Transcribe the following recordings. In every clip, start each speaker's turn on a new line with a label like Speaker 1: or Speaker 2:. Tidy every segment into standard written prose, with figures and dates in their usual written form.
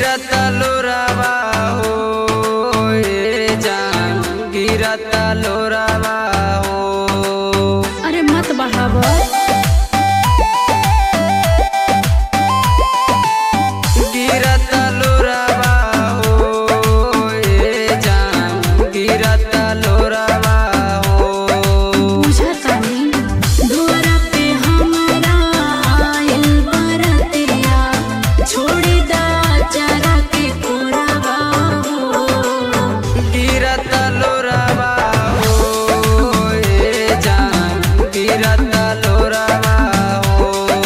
Speaker 1: गिरता लोरावा हो ए जान गिरता लोरावा हो।
Speaker 2: अरे मत बढ़ावो।
Speaker 1: गिरता लोरावा हो ए जान गिरता लोरावा हो।
Speaker 2: बुझता नहीं दुआरा पे हमरा आइल बरतिया छोड़ी दा चरा के कोरावा हो।
Speaker 1: गिरता लोरावा हो ए जान गिरता लोरावा हो।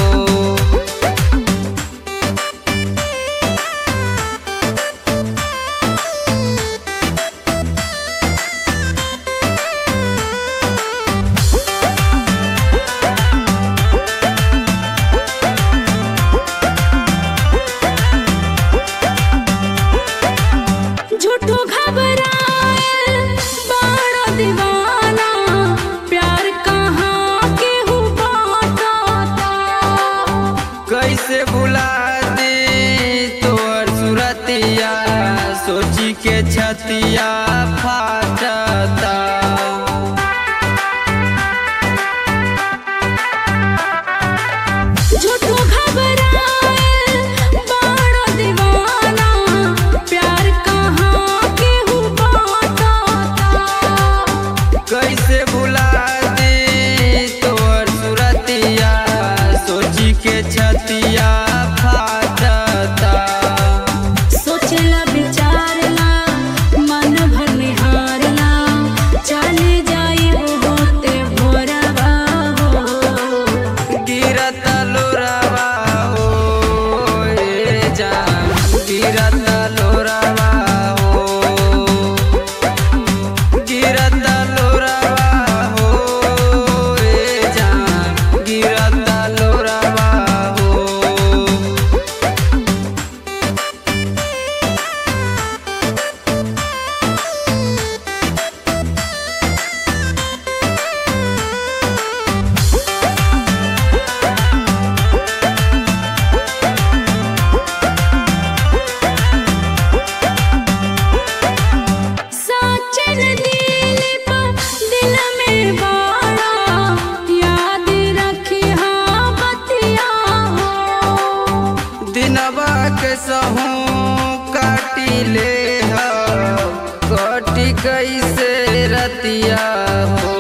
Speaker 2: झूठो घबराए बड़ा दीवाना प्यार कहाँ के हो बाता।
Speaker 1: कैसे भुला दे तोर सुरतिया सोची के छतिया फाटता।
Speaker 2: झूठो घबराए बड़ा दीवाना प्यार कहाँ के हो बाता।
Speaker 1: कैसे भुला दे तोर सुरतिया सोची के छतिया फाटता।
Speaker 2: सोचला विचारला मन भर निहारला चले जाई होते भोरवा हो।
Speaker 1: गिरता लोरावा हो ए जान गिरता लोरावा हो। गिरता लोरावा हो ए जान गिरता लोरावा हो।
Speaker 2: साचन दिल पर दिल में बाड़ा याद रखी हाँ बतिया हो।
Speaker 1: दिनवा के सहूँ काटी ले हो कटी कैसे रतिया हो।